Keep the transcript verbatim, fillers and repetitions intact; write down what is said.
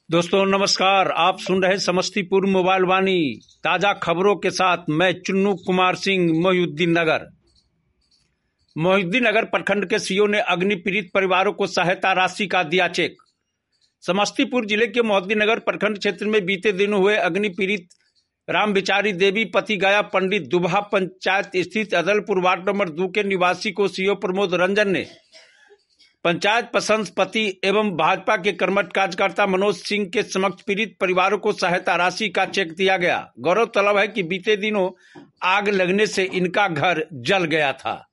दोस्तों नमस्कार, आप सुन रहे समस्तीपुर मोबाइल वाणी। ताजा खबरों के साथ मैं चुन्नू कुमार सिंह, मोहिउद्दीन नगर। मोहिउद्दीन नगर प्रखंड के सीओ ने अग्नि पीड़ित परिवारों को सहायता राशि का दिया चेक। समस्तीपुर जिले के मोहिउद्दीन नगर प्रखंड क्षेत्र में बीते दिनों हुए अग्नि पीड़ित राम बिचारी देवी पति गया पंडित दुबहा पंचायत स्थित अदलपुर वार्ड नंबर दो के निवासी को सीओ प्रमोद रंजन ने पंचायत पसंद पति एवं भाजपा के कर्मठ कार्यकर्ता मनोज सिंह के समक्ष पीड़ित परिवारों को सहायता राशि का चेक दिया गया। गौरतलब है कि बीते दिनों आग लगने से इनका घर जल गया था।